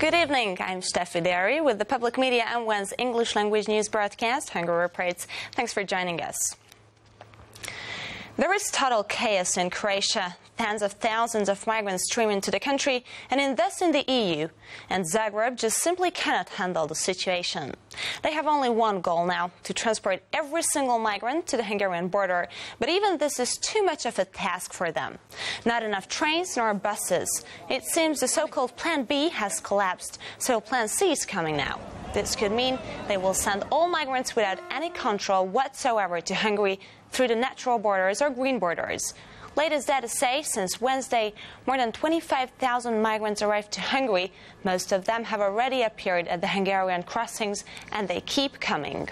Good evening, I'm Steffi Derry with the Public Media M1's English language news broadcast, Hungary Reports. Thanks for joining us. There is total chaos in Croatia. Tens of thousands of migrants stream into the country and invest in the EU, and Zagreb just simply cannot handle the situation. They have only one goal now, to transport every single migrant to the Hungarian border, but even this is too much of a task for them. Not enough trains nor buses. It seems the so-called Plan B has collapsed, so Plan C is coming now. This could mean they will send all migrants without any control whatsoever to Hungary through the natural borders or green borders. Latest data say since Wednesday, more than 25,000 migrants arrived to Hungary. Most of them have already appeared at the Hungarian crossings, and they keep coming.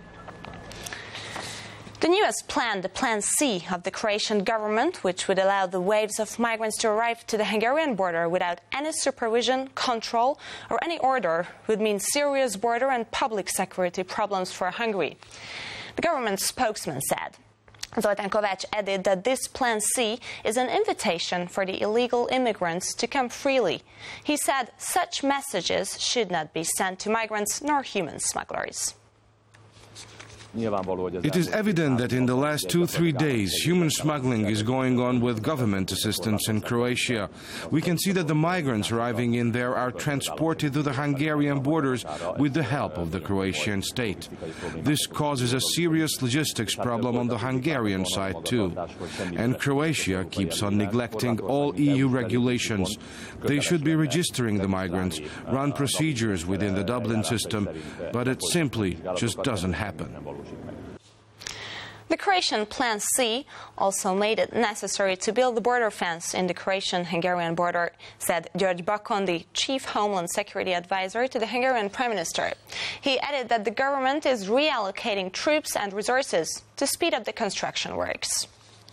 The newest plan, the Plan C of the Croatian government, which would allow the waves of migrants to arrive to the Hungarian border without any supervision, control or any order, would mean serious border and public security problems for Hungary. The government spokesman said. Zoltán Kovács added that this Plan C is an invitation for the illegal immigrants to come freely. He said such messages should not be sent to migrants nor human smugglers. It is evident that in the last 2-3 days, human smuggling is going on with government assistance in Croatia. We can see that the migrants arriving in there are transported to the Hungarian borders with the help of the Croatian state. This causes a serious logistics problem on the Hungarian side too. And Croatia keeps on neglecting all EU regulations. They should be registering the migrants, run procedures within the Dublin system, but it simply just doesn't happen. The Croatian Plan C also made it necessary to build the border fence in the Croatian-Hungarian border, said György Bakon, the chief Homeland Security advisor to the Hungarian Prime Minister. He added that the government is reallocating troops and resources to speed up the construction works.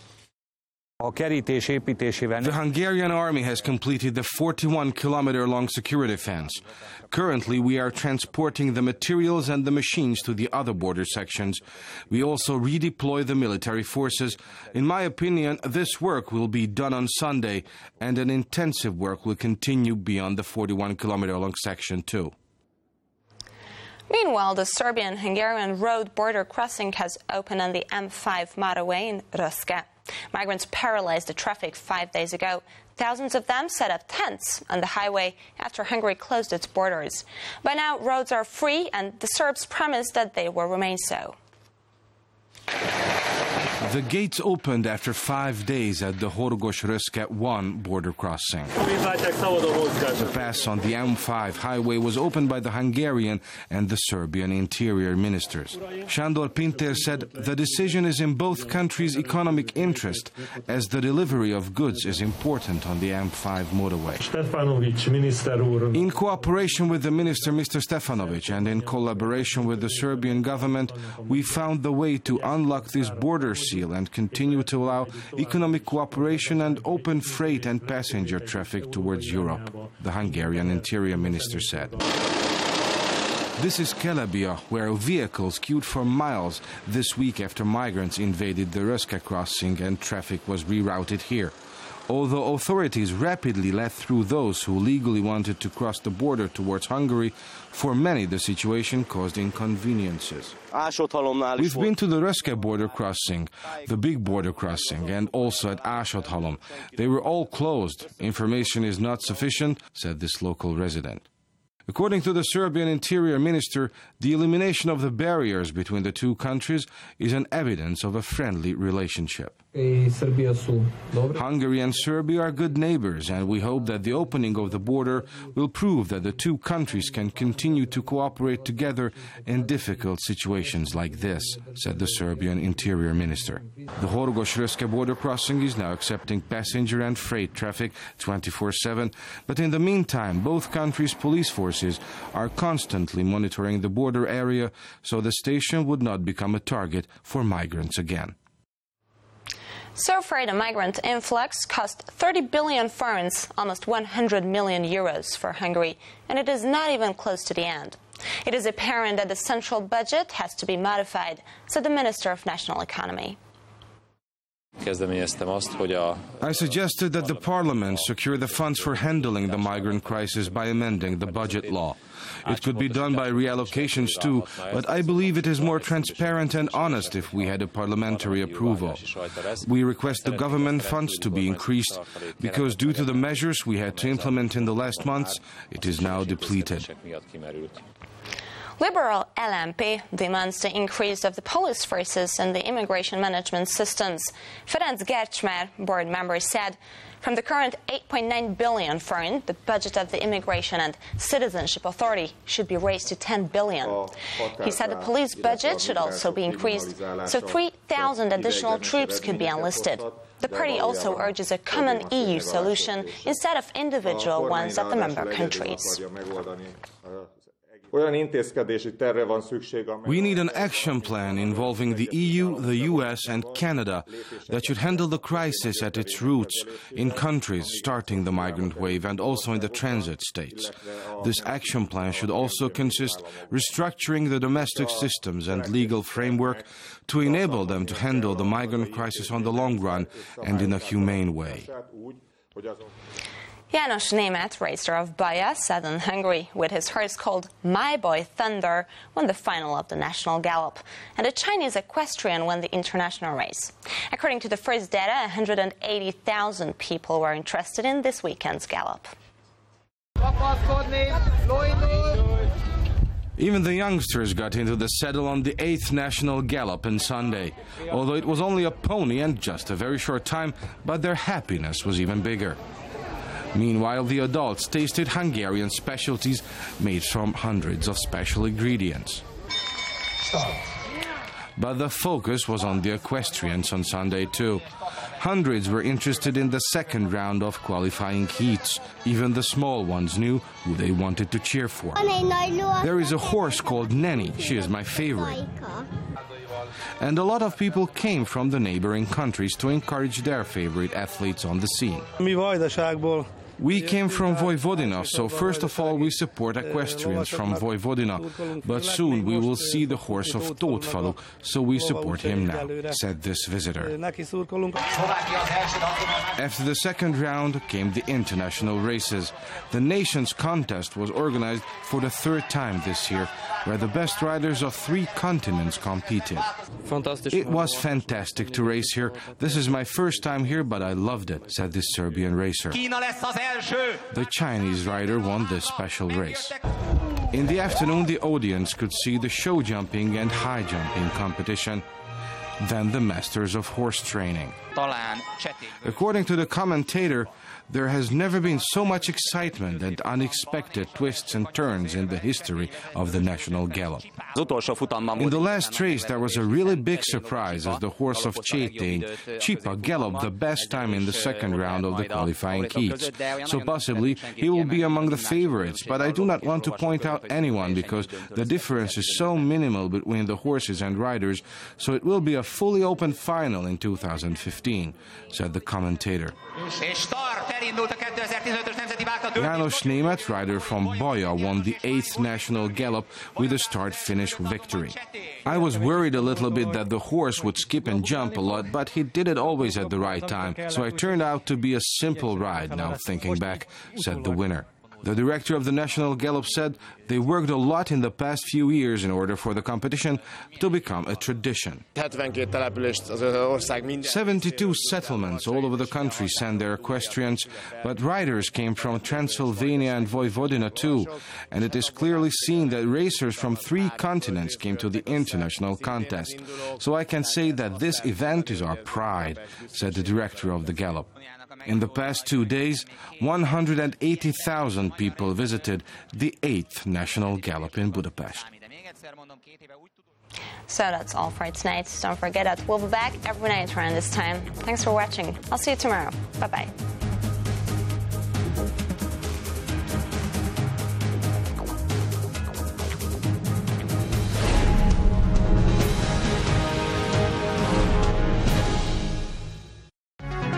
The Hungarian army has completed the 41-kilometer-long security fence. Currently, we are transporting the materials and the machines to the other border sections. We also redeploy the military forces. In my opinion, this work will be done on Sunday, and an intensive work will continue beyond the 41-kilometer-long section too. Meanwhile, the Serbian-Hungarian road border crossing has opened on the M5 motorway in Röszke. Migrants paralyzed the traffic 5 days ago. Thousands of them set up tents on the highway after Hungary closed its borders. By now, roads are free, and the Serbs promised that they will remain so. The gates opened after 5 days at the Horgosh-Röszke 1 border crossing. The pass on the M5 highway was opened by the Hungarian and the Serbian interior ministers. Sándor Pintér said the decision is in both countries' economic interest, as the delivery of goods is important on the M5 motorway. In cooperation with the minister, Mr. Stefanovic, and in collaboration with the Serbian government, we found the way to unlock this border seal and continue to allow economic cooperation and open freight and passenger traffic towards Europe, the Hungarian Interior Minister said. This is Kelebia, where vehicles queued for miles this week after migrants invaded the Röszke crossing and traffic was rerouted here. Although authorities rapidly let through those who legally wanted to cross the border towards Hungary, for many the situation caused inconveniences. We've been to the Röszke border crossing, the big border crossing, and also at Ásodhalom. They were all closed. Information is not sufficient, said this local resident. According to the Serbian Interior Minister, the elimination of the barriers between the two countries is an evidence of a friendly relationship. Hungary and Serbia are good neighbors, and we hope that the opening of the border will prove that the two countries can continue to cooperate together in difficult situations like this, said the Serbian Interior Minister. The Horgosh-Röszke border crossing is now accepting passenger and freight traffic 24/7, but in the meantime, both countries' police forces are constantly monitoring the border area so the station would not become a target for migrants again. So far, the migrant influx cost 30 billion forints, almost 100 million euros for Hungary, and it is not even close to the end. It is apparent that the central budget has to be modified, said the Minister of National Economy. I suggested that the parliament secure the funds for handling the migrant crisis by amending the budget law. It could be done by reallocations too, but I believe it is more transparent and honest if we had a parliamentary approval. We request the government funds to be increased because due to the measures we had to implement in the last months, it is now depleted. Liberal LMP demands the increase of the police forces and the immigration management systems. Ferenc Gercsmer, board member, said from the current 8.9 billion forint, the budget of the Immigration and Citizenship Authority should be raised to 10 billion. He said the police budget should also be increased, so 3,000 additional troops could be enlisted. The party also urges a common EU solution instead of individual ones at the member countries. We need an action plan involving the EU, the US and Canada that should handle the crisis at its roots in countries starting the migrant wave and also in the transit states. This action plan should also consist restructuring the domestic systems and legal framework to enable them to handle the migrant crisis on the long run and in a humane way. János Németh, racer of Baja, southern Hungary, with his horse called My Boy Thunder, won the final of the national gallop, and a Chinese equestrian won the international race. According to the first data, 180,000 people were interested in this weekend's gallop. Even the youngsters got into the saddle on the 8th national gallop on Sunday, although it was only a pony and just a very short time, but their happiness was even bigger. Meanwhile, the adults tasted Hungarian specialties made from hundreds of special ingredients. But the focus was on the equestrians on Sunday too. Hundreds were interested in the second round of qualifying heats. Even the small ones knew who they wanted to cheer for. There is a horse called Nenny. She is my favorite. And a lot of people came from the neighboring countries to encourage their favorite athletes on the scene. We came from Vojvodina, so first of all we support equestrians from Vojvodina, but soon we will see the horse of Tótfalu, so we support him now, said this visitor. After the second round came the international races. The nations contest was organized for the third time this year, where the best riders of 3 continents competed. It was fantastic to race here. This is my first time here, but I loved it, said this Serbian racer. The Chinese rider won this special race. In the afternoon, the audience could see the show jumping and high jumping competition, then the masters of horse training. According to the commentator, there has never been so much excitement and unexpected twists and turns in the history of the national gallop. In the last race, there was a really big surprise as the horse of Csétány, Csipa, galloped the best time in the second round of the qualifying heats. So possibly he will be among the favorites, but I do not want to point out anyone because the difference is so minimal between the horses and riders, so it will be a fully open final in 2015, said the commentator. János Németh, rider from Baja, won the 8th national gallop with a start-finish victory. I was worried a little bit that the horse would skip and jump a lot, but he did it always at the right time, so it turned out to be a simple ride, now thinking back, said the winner. The director of the National Gallop said they worked a lot in the past few years in order for the competition to become a tradition. 72 settlements all over the country sent their equestrians, but riders came from Transylvania and Vojvodina too, and it is clearly seen that racers from 3 continents came to the international contest. So I can say that this event is our pride, said the director of the Gallop. In the past 2 days, 180,000 people visited the 8th National Gallop in Budapest. So that's all for tonight. Don't forget that we'll be back every night around this time. Thanks for watching. I'll see you tomorrow. Bye-bye.